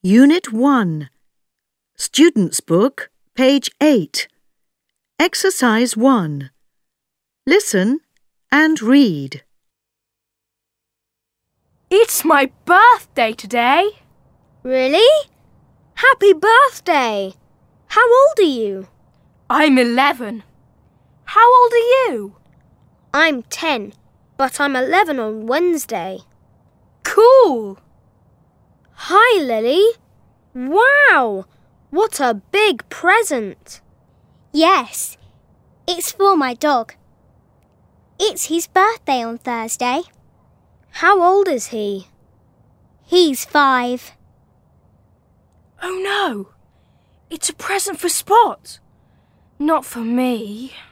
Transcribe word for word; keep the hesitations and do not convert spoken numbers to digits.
Unit one. Student's Book, page eight. Exercise one. Listen and read. It's my birthday today. Really? Happy birthday! How old are you? I'm eleven. How old are you? I'm ten, but I'm eleven on Wednesday. Cool! Hi, Lily. Wow! What a big present. Yes, it's for my dog. It's his birthday on Thursday. How old is he? He's five. Oh no! It's a present for Spot. Not for me.